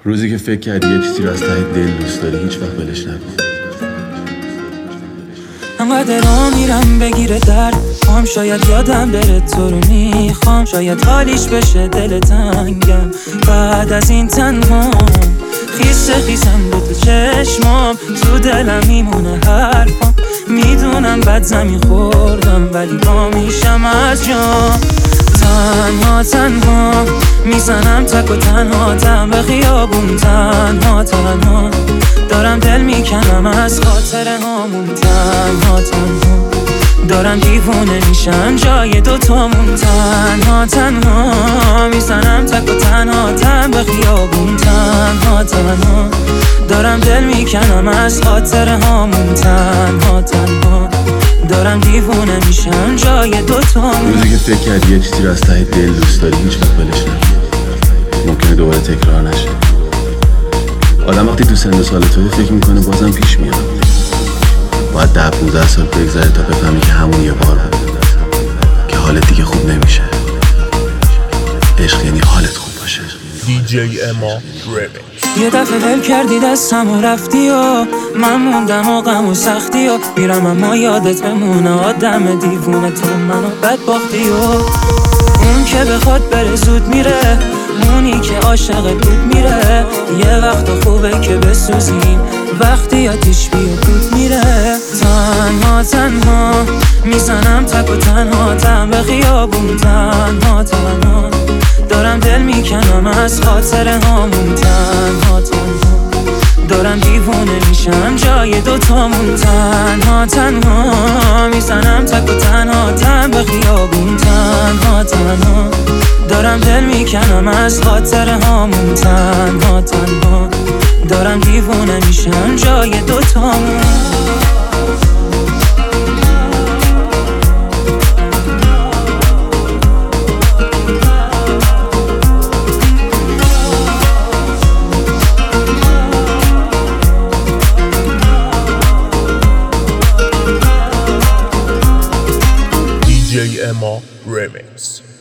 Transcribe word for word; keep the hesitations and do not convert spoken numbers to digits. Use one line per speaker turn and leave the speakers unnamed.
روزی که فکر کردی یه چیزی رو از ته دل دوست داری هیچ وقت ولش نکن.
انقدر را میرم بگیره درد هم شاید یادم بره تو رو میخوام، شاید حالیش بشه دل تنگم بعد از این تنها. خیسه خیسم به تو چشمام، تو دلم میمونه حرفام. میدونم بد زمین خوردم ولی با میشم از جام. تنها تنها میزنم تک و تنها تم به خیابون. تنها تنها دارم دل میکنم از خاطر هامون. تنها تنها دارم دیوونه میشم جای دوتامون. تنها تنها میزنم تک و تنها تم به خیابون. تنها تنها دارم دل میکنم از خاطر هامون. تنها تنها دارم دیوونه میشم جای دوتامون.
روزی که فکر کردی یه چیزی رو از ته دل دوست داری هیچ وقت ولش نکن. ممکنه دوباره تکرار نشه. آدم وقتی تو سن و سال توی فکر میکنه بازم پیش میاد. باید ده پونزده سال بگذره تا بفهمی که همون یه بار بود که حالت دیگه خوب نمیشه. عشق یعنی حالت خوب باشه.
دی جی اما ریمیکس.
یه دفعه ول کردی دستم و رفتی و من موندم و غم و سختی و میرم اما یادت بمونه. آدم دیوونه تو منو بدبختی و اون که بخواد بره زود میره، اونی که عاشق بود میره. یه وقت خوبه که بسوزیم وقتی آتیش بیا دود میره. تنها تنها میزنم تک و تنها تم به خیابون. تنها تنها دارم دل میکنم از خاطر هامون. تنها تنها دارم دیوونه میشم جای دوتامون. تنها تنها میزنم تک و تنها تم به خیابون. تنها تنها دارم دل میکنم از خاطر هامون. تنها تنها دارم دیوونه میشم جای دوتامون.
دی جی اما ریمیکس.